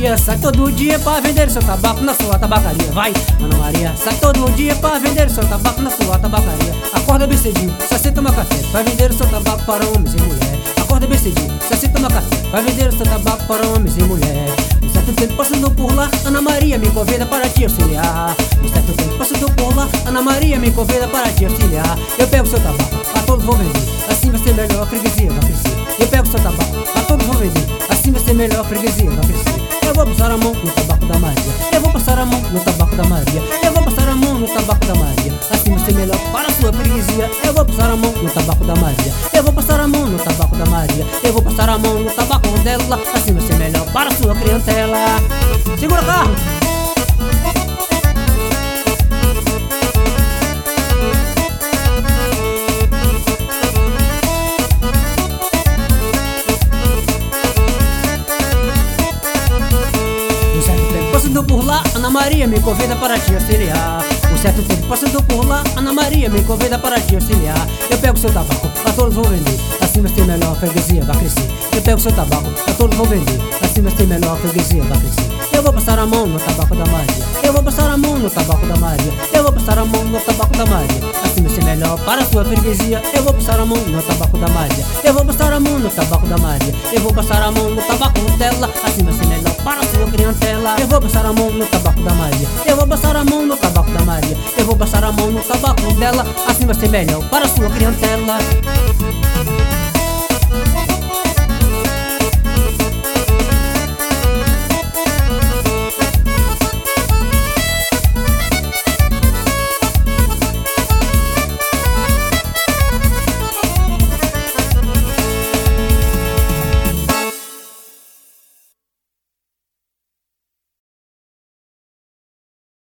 Maria sai todo dia pra vender seu tabaco na sua tabacaria. Vai, Ana Maria sai todo dia pra vender seu tabaco na sua tabacaria. Acorda bem cedinho, só se toma café, vai vender o seu tabaco para homens e mulher. Acorda bem cedinho, só se toma café, vai vender o seu tabaco para homens e mulher. Um certo tempo passando por lá, Ana Maria me convida para te auxiliar. Um certo tempo passando por lá, Ana Maria me convida para te auxiliar. Eu pego seu tabaco, a todos vou vender, assim vai ser melhor, a freguesia vai crescer. Eu pego seu tabaco, a todos vou vender, assim vai ser melhor, a freguesia vai crescer. Eu vou passar a mão no tabaco da Maria, eu vou passar a mão no tabaco da Maria, eu vou passar a mão no tabaco da Maria, assim vai ser melhor para a sua freguesia. Eu vou passar a mão no tabaco da Maria, eu vou passar a mão no tabaco da Maria, eu vou passar a mão no tabaco dela, assim vai ser melhor para a sua clientela. Segura, carro! Passando por lá, Ana Maria me convida para te auxiliar. Um certo tempo passando por lá, Ana Maria me convida para te auxiliar. Eu pego seu tabaco, a todos vou vender, assim vai ser melhor, a freguesia vai crescer. Eu pego seu tabaco, a todos vou vender, assim vai ser melhor, a freguesia vai crescer. Eu vou passar a mão no tabaco da Maria, eu vou passar a mão no tabaco da Maria, eu vou passar a mão no tabaco da Maria, assim vai ser melhor para a sua freguesia. Eu vou passar a mão no tabaco da Maria, eu vou passar a mão no tabaco da Maria, eu vou passar a mão no tabaco dela, assim vai ser melhor para a sua clientela. Eu vou passar a mão no tabaco da Maria, eu vou passar a mão no tabaco da Maria, eu vou passar a mão no tabaco dela, assim vai ser melhor para a sua clientela.